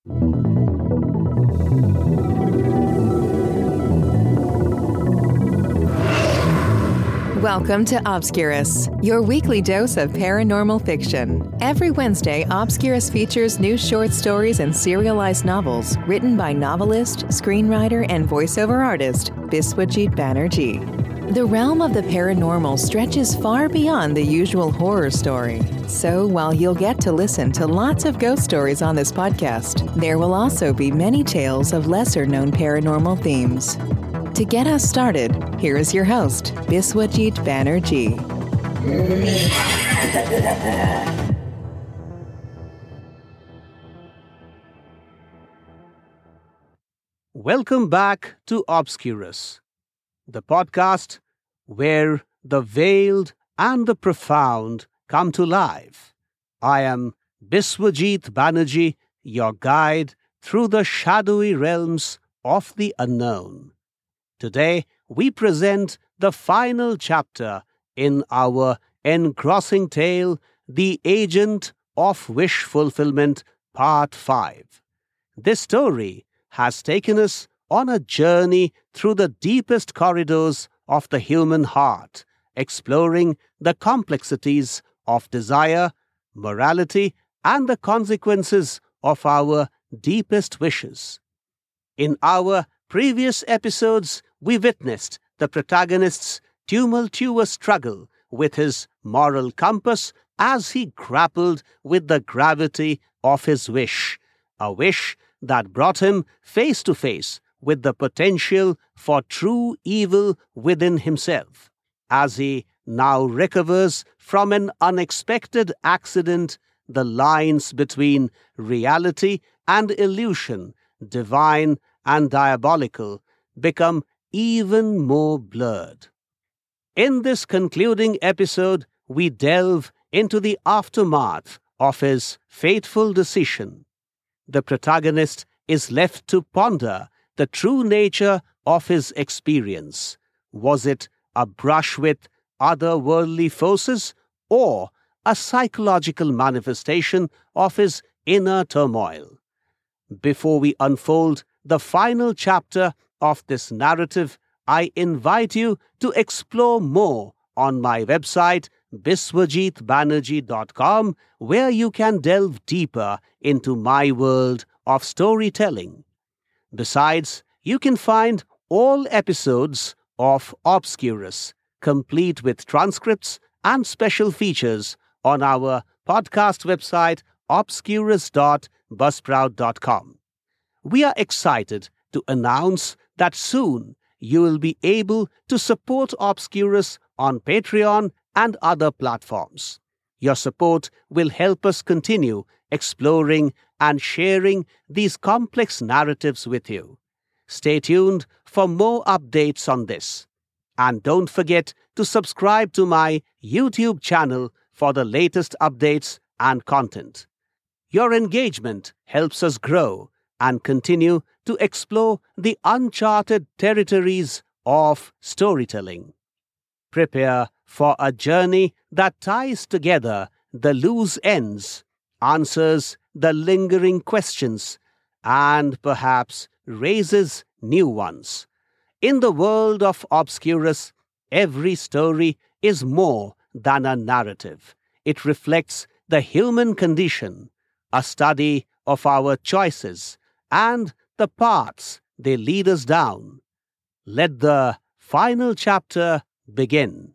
Welcome to Obscurus, your weekly dose of paranormal fiction. Every Wednesday, Obscurus features new short stories and serialized novels written by novelist, screenwriter, and voiceover artist Biswajit Banerjee. The realm of the paranormal stretches far beyond the usual horror story. So while you'll get to listen to lots of ghost stories on this podcast, there will also be many tales of lesser-known paranormal themes. To get us started, here is your host, Biswajit Banerjee. Welcome back to Obscurus, the podcast where the veiled and the profound come to life. I am Biswajit Banerjee, your guide through the shadowy realms of the unknown. Today, we present the final chapter in our engrossing tale, The Agent of Wish Fulfillment, Part 5. This story has taken us on a journey through the deepest corridors of the human heart, exploring the complexities of desire, morality, and the consequences of our deepest wishes. In our previous episodes, we witnessed the protagonist's tumultuous struggle with his moral compass as he grappled with the gravity of his wish, a wish that brought him face to face with the potential for true evil within himself. As he now recovers from an unexpected accident, the lines between reality and illusion, divine and diabolical, become even more blurred. In this concluding episode, we delve into the aftermath of his fateful decision. The protagonist is left to ponder the true nature of his experience. Was it a brush with otherworldly forces or a psychological manifestation of his inner turmoil? Before we unfold the final chapter of this narrative, I invite you to explore more on my website, biswajitbanerjee.com, where you can delve deeper into my world of storytelling. Besides, you can find all episodes of Obscurus, complete with transcripts and special features, on our podcast website, obscurus.buzzsprout.com. We are excited to announce that soon you will be able to support Obscurus on Patreon and other platforms. Your support will help us continue exploring and sharing these complex narratives with you. Stay tuned for more updates on this. And don't forget to subscribe to my YouTube channel for the latest updates and content. Your engagement helps us grow and continue to explore the uncharted territories of storytelling. Prepare for a journey that ties together the loose ends, answers the lingering questions, and perhaps raises new ones. In the world of Obscurus, every story is more than a narrative. It reflects the human condition, a study of our choices, and the paths they lead us down. Let the final chapter begin.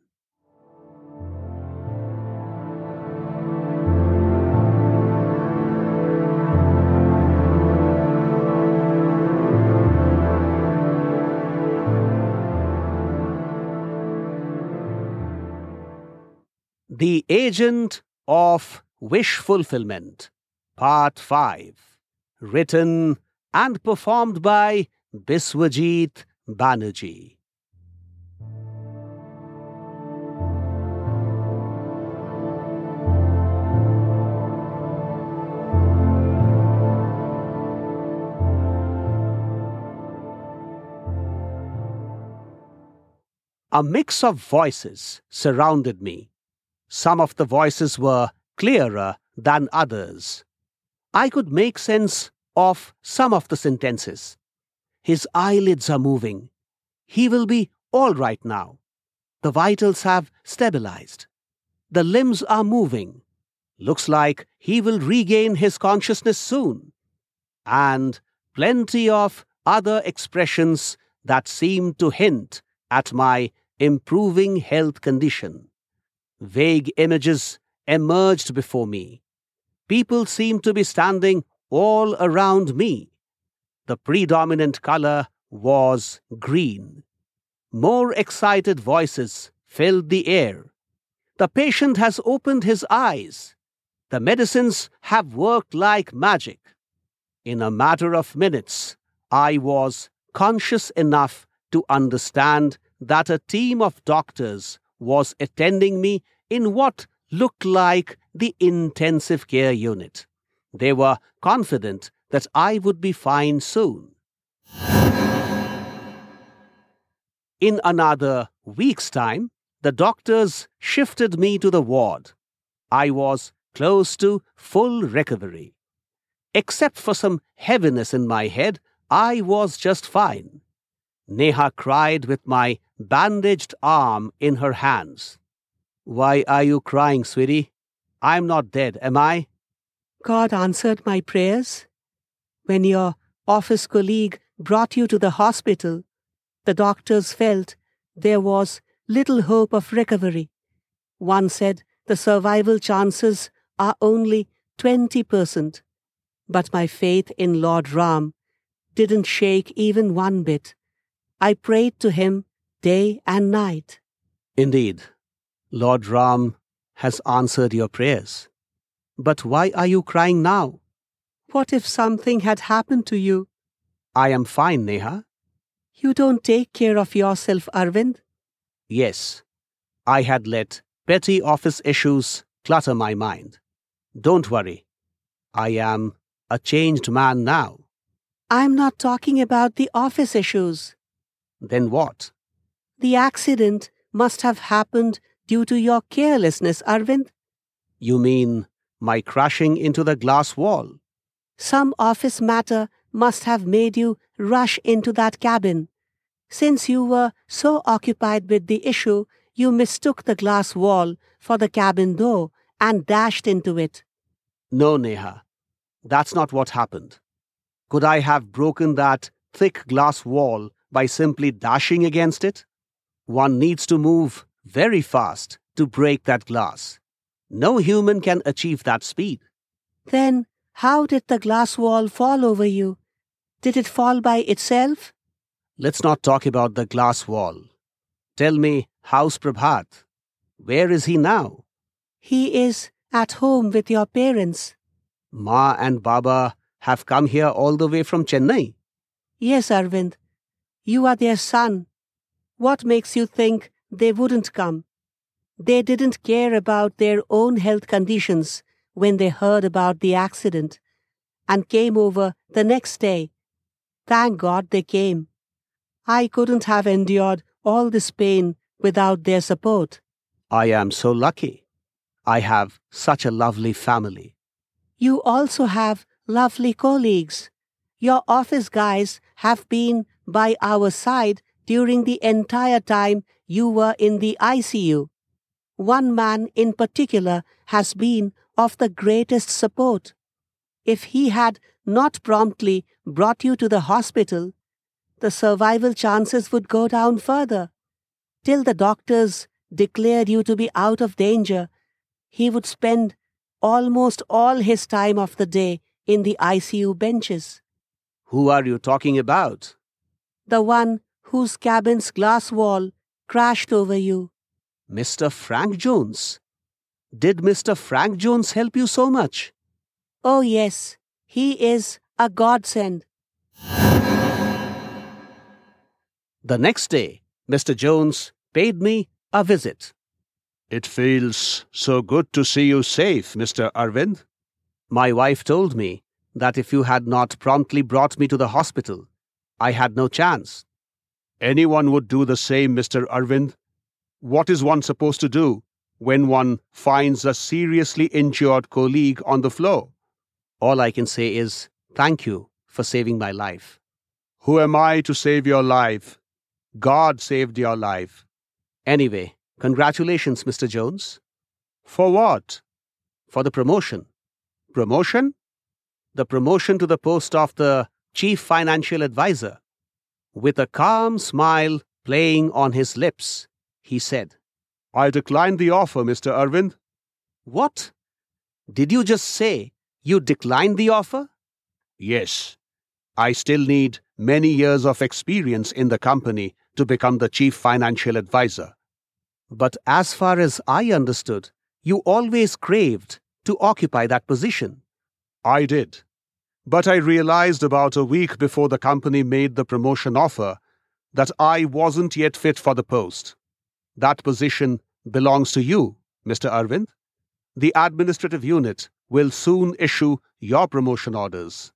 The Agent of Wish Fulfillment, Part 5. Written and performed by Biswajit Banerjee. A mix of voices surrounded me. Some of the voices were clearer than others. I could make sense of some of the sentences. His eyelids are moving. He will be all right now. The vitals have stabilized. The limbs are moving. Looks like he will regain his consciousness soon. And plenty of other expressions that seemed to hint at my improving health condition. Vague images emerged before me. People seemed to be standing all around me. The predominant color was green. More excited voices filled the air. The patient has opened his eyes. The medicines have worked like magic. In a matter of minutes, I was conscious enough to understand that a team of doctors was attending me in what looked like the intensive care unit. They were confident that I would be fine soon. In another week's time, the doctors shifted me to the ward. I was close to full recovery. Except for some heaviness in my head, I was just fine. Neha cried with my bandaged arm in her hands. "Why are you crying, sweetie? I'm not dead, am I?" God answered my prayers. When your office colleague brought you to the hospital, the doctors felt there was little hope of recovery. One said the survival chances are only 20%. But my faith in Lord Ram didn't shake even one bit. I prayed to him day and night. Indeed, Lord Ram has answered your prayers. But why are you crying now? What if something had happened to you? I am fine, Neha. You don't take care of yourself, Arvind. Yes, I had let petty office issues clutter my mind. Don't worry. I am a changed man now. I'm not talking about the office issues. Then what? The accident must have happened due to your carelessness, Arvind. You mean my crashing into the glass wall? Some office matter must have made you rush into that cabin. Since you were so occupied with the issue, you mistook the glass wall for the cabin door and dashed into it. No, Neha. That's not what happened. Could I have broken that thick glass wall by simply dashing against it? One needs to move very fast to break that glass. No human can achieve that speed. Then how did the glass wall fall over you? Did it fall by itself? Let's not talk about the glass wall. Tell me, how's Prabhat? Where is he now? He is at home with your parents. Ma and Baba have come here all the way from Chennai. Yes, Arvind. You are their son. What makes you think they wouldn't come? They didn't care about their own health conditions when they heard about the accident and came over the next day. Thank God they came. I couldn't have endured all this pain without their support. I am so lucky. I have such a lovely family. You also have lovely colleagues. Your office guys have been by our side during the entire time you were in the ICU. One man in particular has been of the greatest support. If he had not promptly brought you to the hospital, the survival chances would go down further. Till the doctors declared you to be out of danger, he would spend almost all his time of the day in the ICU benches. Who are you talking about? The one whose cabin's glass wall crashed over you. Mr. Frank Jones. Did Mr. Frank Jones help you so much? Oh yes, he is a godsend. The next day, Mr. Jones paid me a visit. It feels so good to see you safe, Mr. Arvind. My wife told me that if you had not promptly brought me to the hospital, I had no chance. Anyone would do the same, Mr. Arvind. What is one supposed to do when one finds a seriously injured colleague on the floor? All I can say is, Thank you for saving my life. Who am I to save your life? God saved your life. Anyway, congratulations, Mr. Jones. For what? For the promotion. Promotion? The promotion to the post of the Chief Financial Advisor. With a calm smile playing on his lips, he said, I declined the offer, Mr. Arvind. What? Did you just say you declined the offer? Yes. I still need many years of experience in the company to become the Chief Financial Advisor. But as far as I understood, you always craved to occupy that position. I did. But I realized about a week before the company made the promotion offer that I wasn't yet fit for the post. That position belongs to you, Mr. Arvind. The administrative unit will soon issue your promotion orders.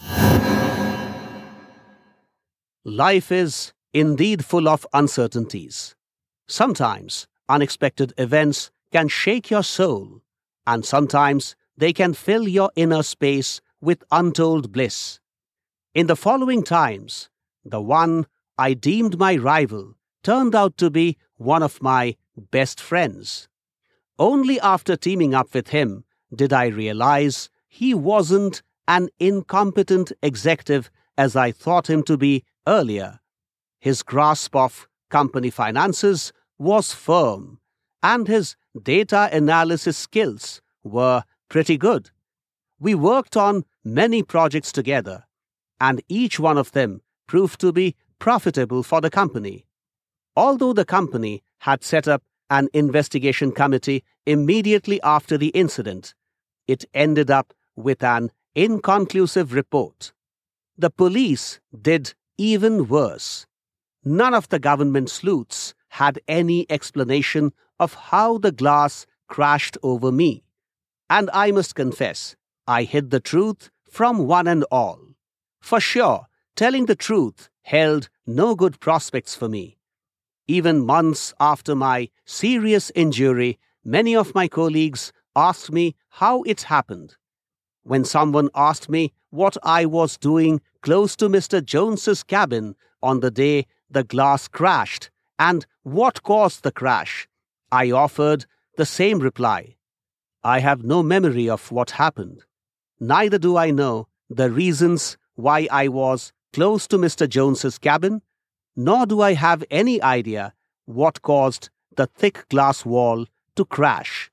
Life is indeed full of uncertainties. Sometimes unexpected events can shake your soul, and sometimes they can fill your inner space with untold bliss. In the following times, the one I deemed my rival turned out to be one of my best friends. Only after teaming up with him did I realize he wasn't an incompetent executive as I thought him to be earlier. His grasp of company finances was firm, and his data analysis skills were pretty good. We worked on many projects together, and each one of them proved to be profitable for the company. Although the company had set up an investigation committee immediately after the incident, it ended up with an inconclusive report. The police did even worse. None of the government sleuths had any explanation of how the glass crashed over me. And I must confess, I hid the truth from one and all. For sure, telling the truth held no good prospects for me. Even months after my serious injury, many of my colleagues asked me how it happened. When someone asked me what I was doing close to Mr. Jones's cabin on the day the glass crashed and what caused the crash, I offered the same reply. I have no memory of what happened. Neither do I know the reasons why I was close to Mr. Jones's cabin, nor do I have any idea what caused the thick glass wall to crash.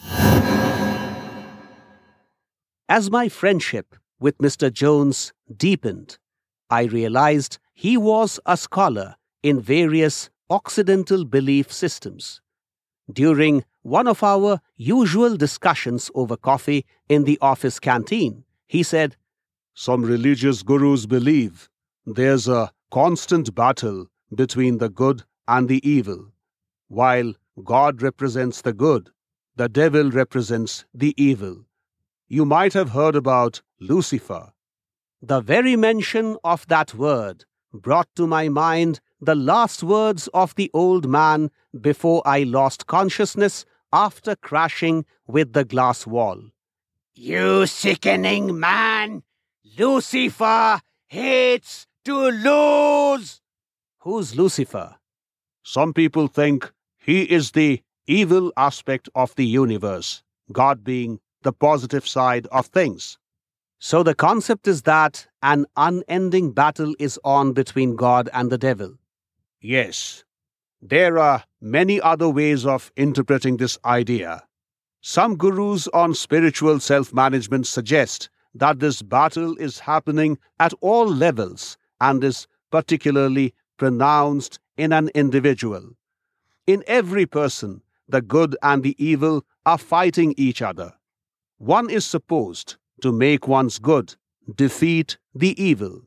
As my friendship with Mr. Jones deepened, I realized he was a scholar in various Occidental belief systems. During one of our usual discussions over coffee in the office canteen, he said, Some religious gurus believe there's a constant battle between the good and the evil. While God represents the good, the devil represents the evil. You might have heard about Lucifer. The very mention of that word brought to my mind the last words of the old man before I lost consciousness after crashing with the glass wall. You sickening man! Lucifer hates to lose! Who's Lucifer? Some people think he is the evil aspect of the universe, God being the positive side of things. So the concept is that an unending battle is on between God and the devil. Yes. There are many other ways of interpreting this idea. Some gurus on spiritual self-management suggest that this battle is happening at all levels and is particularly pronounced in an individual. In every person, the good and the evil are fighting each other. One is supposed to make one's good defeat the evil.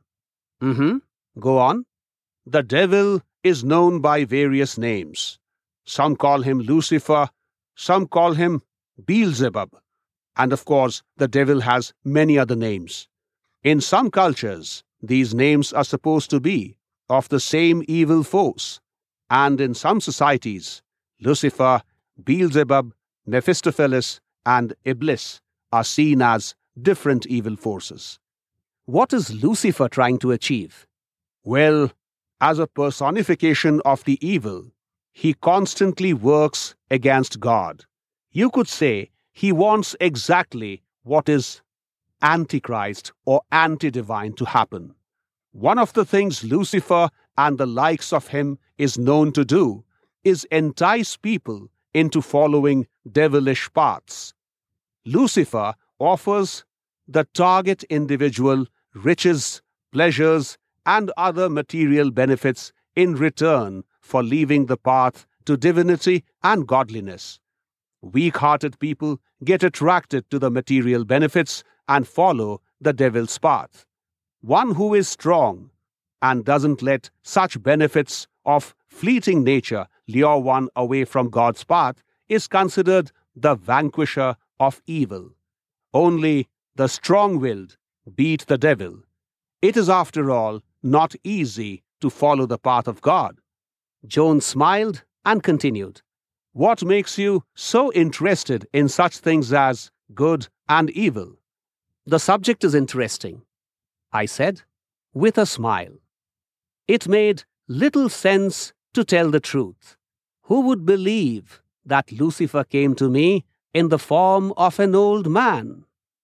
Go on. The devil is known by various names. Some call him Lucifer, some call him Beelzebub, and of course, the devil has many other names. In some cultures, these names are supposed to be of the same evil force, and in some societies, Lucifer, Beelzebub, Mephistopheles, and Iblis are seen as different evil forces. What is Lucifer trying to achieve? Well, as a personification of the evil, he constantly works against God. You could say he wants exactly what is antichrist or anti-divine to happen. One of the things Lucifer and the likes of him is known to do is entice people into following devilish paths. Lucifer offers the target individual riches, pleasures, and other material benefits in return for leaving the path to divinity and godliness. Weak-hearted people get attracted to the material benefits and follow the devil's path. One who is strong and doesn't let such benefits of fleeting nature lure one away from God's path is considered the vanquisher of evil. Only the strong-willed beat the devil. It is, after all, not easy to follow the path of God. Jones smiled and continued. What makes you so interested in such things as good and evil? The subject is interesting, I said, with a smile. It made little sense, to tell the truth. Who would believe that Lucifer came to me in the form of an old man?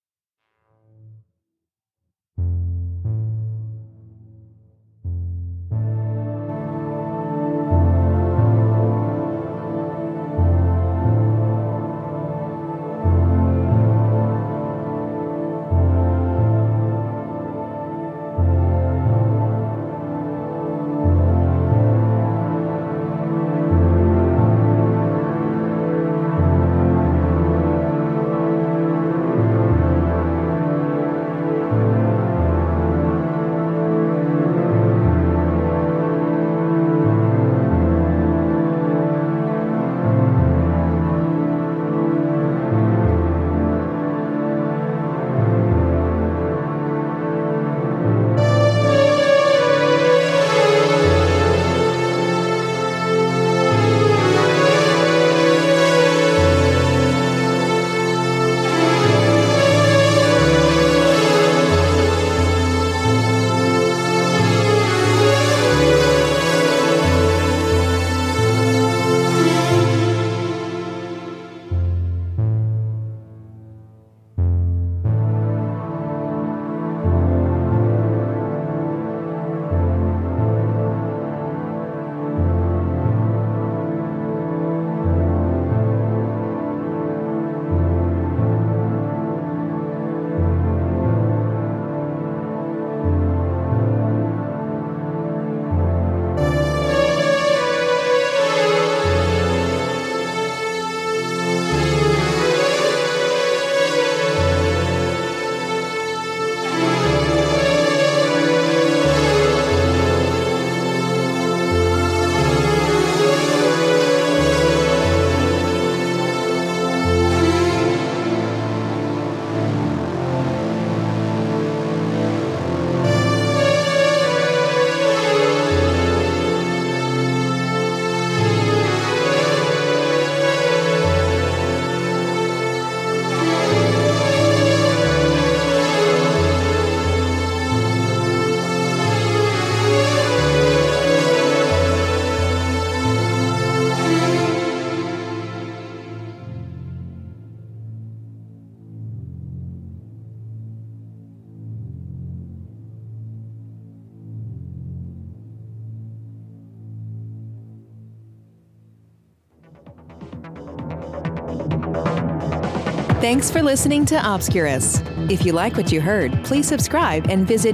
Thanks for listening to Obscurus. If you like what you heard, please subscribe and visit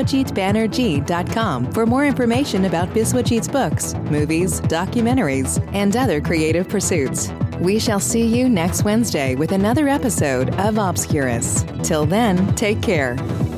biswajitbanerjee.com for more information about Biswajit's books, movies, documentaries, and other creative pursuits. We shall see you next Wednesday with another episode of Obscurus. Till then, take care.